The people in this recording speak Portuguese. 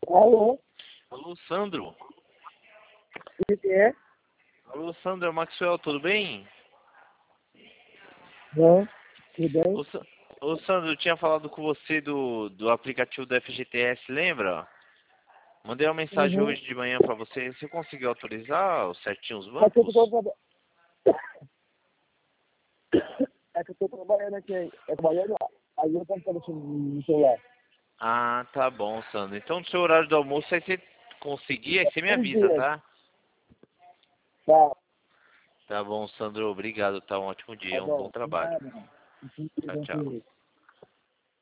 Alô? Alô, Sandro. O que é? Alô, Sandro, é o Maxwell, tudo bem? Não, tudo bem? Ô, ô, Sandro, eu tinha falado com você do aplicativo do FGTS, lembra? Mandei uma mensagem Uhum. hoje de manhã pra você. Você conseguiu autorizar certinho os É que eu bancos? tô trabalhando. É que eu tô trabalhando aqui. Trabalhando lá. Aí eu tô no celular. Ah, tá bom, Sandro. Então, no seu horário do almoço, aí você conseguir, aí você me Um avisa, dia. tá? Tá. Tá bom, Sandro. Obrigado, tá? Um ótimo Tá dia, um bom bom. trabalho. Nada. Tchau, tchau.